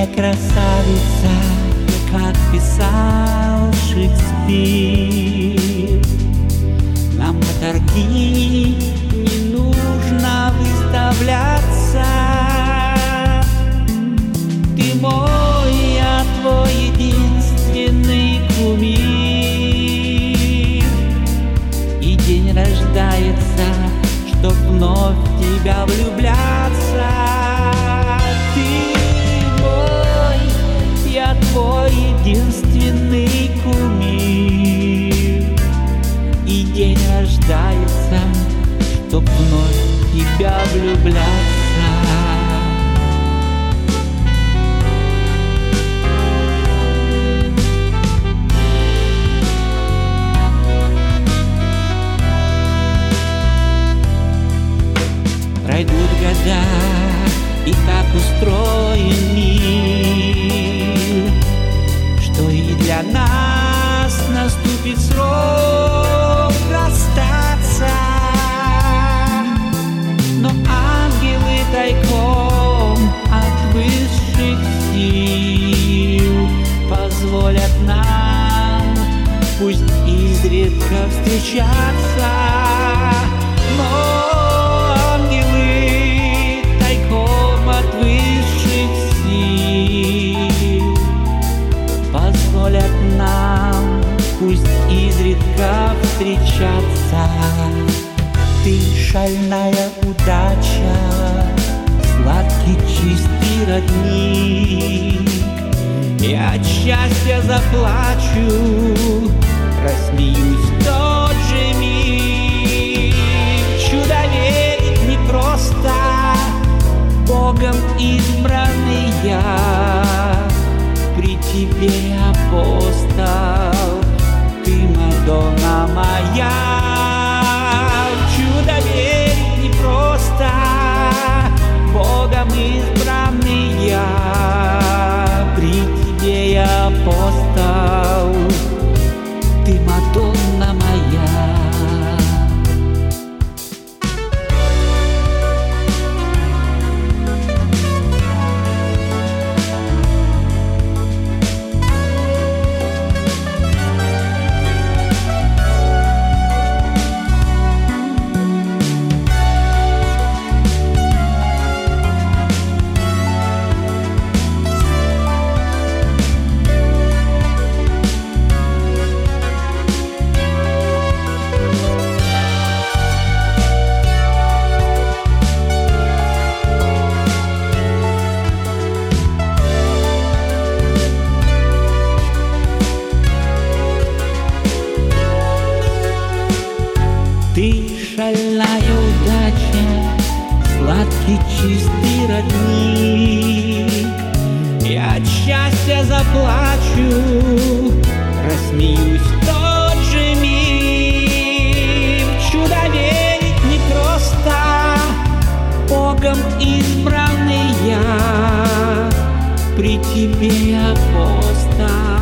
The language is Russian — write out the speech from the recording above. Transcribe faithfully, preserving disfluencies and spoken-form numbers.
красавица, как писал Шекспир. Нам на торги не нужно выставляться. Ты мой, я твой единственный кумир. И день рождается, чтоб вновь в тебя влюбляться. Ты мой, я твой единственный кумир. И день рождается, чтоб вновь в тебя влюбляться. Пройдут года, и так устроен мир, что и для нас наступит срок расстаться. Но ангелы тайком от высших сил позволят нам, пусть изредка встречаться. Но пусть изредка встречаться. Ты шальная удача, сладкий чистый родник. Я от счастья заплачу, рассмеюсь в тот же миг. Чудо верить непросто, Богом избранный я, при тебе апостол. Ты Мадонна моя. Чудо верить непросто, Богом избранный я, при тебе я апостол. Ты Мадонна моя. Ты шальная удача, сладкий чистый родник. Я от счастья заплачу, рассмеюсь в тот же миг. Чудо верить непросто, Богом избранный я, при тебе апостол.